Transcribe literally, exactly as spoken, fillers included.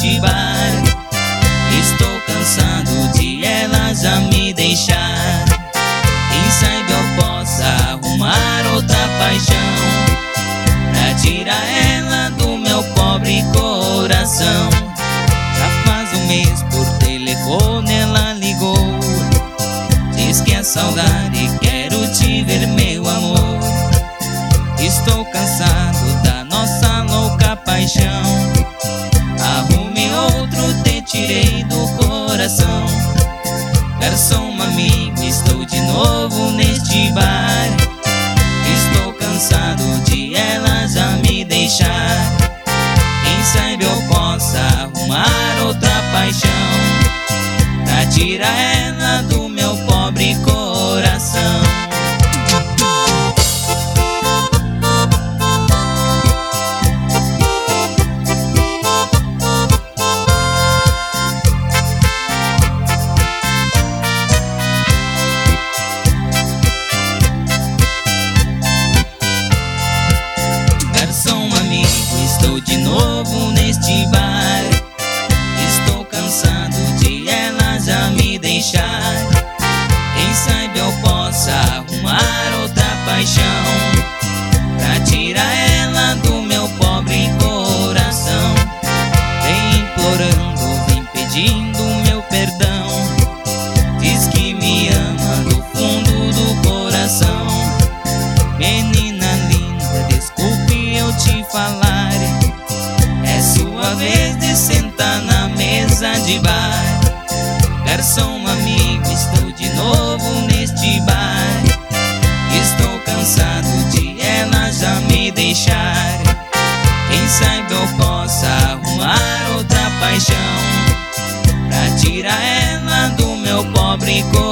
neste bar. Estou cansado de ela já me deixar. Quem sabe eu possa arrumar outra paixão pra tirar ela do meu pobre coração. Já faz um mês por telefone ela ligou, diz que é saudade, quero te ver meu amor. Estou cansado da nossa louca paixão. Arrume outro, te tirei do coração. Garçom amigo, estou de novo neste bar. Estou cansado de ela já me deixar. Quem sabe eu possa arrumar outra paixão pra tirar ela do meu pobre coração. Estou de novo neste bar. Estou cansado de ela já me deixar. Quem sabe eu possa arrumar outra paixão pra tirar ela do meu pobre coração. Vem implorando, vem pedindo meu perdão. Diz que me ama do fundo do coração. Menina linda, desculpe eu te falar, é sua vez de sentar na mesa de bar. Garçom amigo, estou de novo neste bar. Estou cansado de ela já me deixar. Quem sabe eu possa arrumar outra paixão pra tirar ela do meu pobre coração.